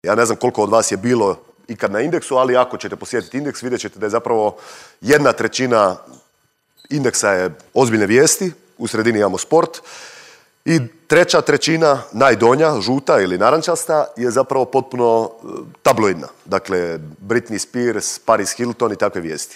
Ja ne znam koliko od vas je bilo ikad na Indeksu, ali ako ćete posjetiti Indeks, vidjet ćete da je zapravo 1/3 Indeksa je ozbiljne vijesti, u sredini imamo sport i 1/3, najdonja, žuta ili narančasta, je zapravo potpuno tabloidna. Dakle, Britney Spears, Paris Hilton i takve vijesti.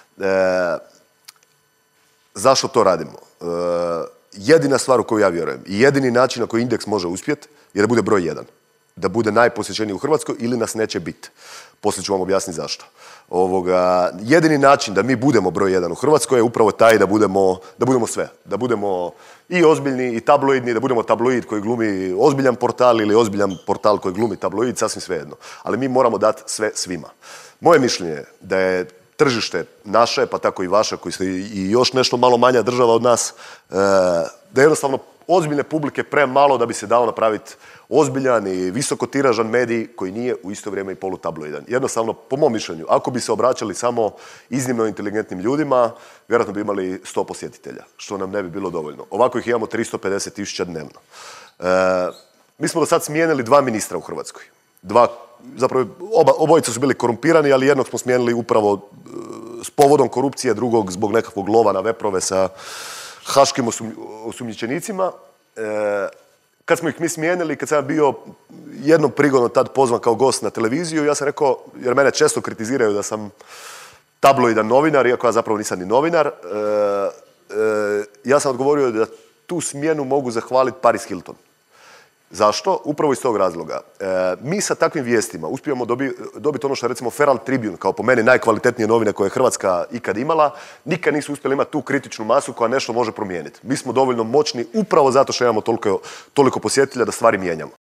Zašto to radimo? Jedina stvar u koju ja vjerujem i jedini način na koji Indeks može uspjeti je da bude broj 1. Da bude najposjećeniji u Hrvatskoj ili nas neće biti. Poslije ću vam objasniti zašto. Jedini način da mi budemo broj 1 u Hrvatskoj je upravo taj da budemo sve. Da budemo i ozbiljni i tabloidni, da budemo tabloid koji glumi ozbiljan portal ili ozbiljan portal koji glumi tabloid, sasvim svejedno. Ali mi moramo dati sve svima. Moje mišljenje je da je tržište naše, pa tako i vaše, koji ste i još nešto malo manja država od nas, da je jednostavno ozbiljne publike premalo da bi se dao napraviti ozbiljan i visokotiražan medij koji nije u isto vrijeme i polutabloidan. Jednostavno, po mom mišljenju, ako bi se obraćali samo iznimno inteligentnim ljudima, vjerojatno bi imali 100 posjetitelja, što nam ne bi bilo dovoljno. Ovako ih imamo 350.000 dnevno. Mi smo do sad smijenili 2 ministra u Hrvatskoj. Zapravo, obojica su bili korumpirani, ali jednog smo smijenili upravo s povodom korupcije, drugog zbog nekakvog lova na veprove sa haškim osumnjičenicima. Kad smo ih mi smijenili, kad sam bio jednom prigodom tad pozvan kao gost na televiziju, ja sam rekao, jer mene često kritiziraju da sam tabloidan novinar, iako ja zapravo nisam ni novinar, ja sam odgovorio da tu smjenu mogu zahvaliti Paris Hilton. Zašto? Upravo iz tog razloga. Mi sa takvim vijestima uspijemo dobiti ono što je recimo Feral Tribune, kao po meni najkvalitetnije novine koje je Hrvatska ikad imala, nikad nisu uspjeli imati tu kritičnu masu koja nešto može promijeniti. Mi smo dovoljno moćni upravo zato što imamo toliko posjetitelja da stvari mijenjamo.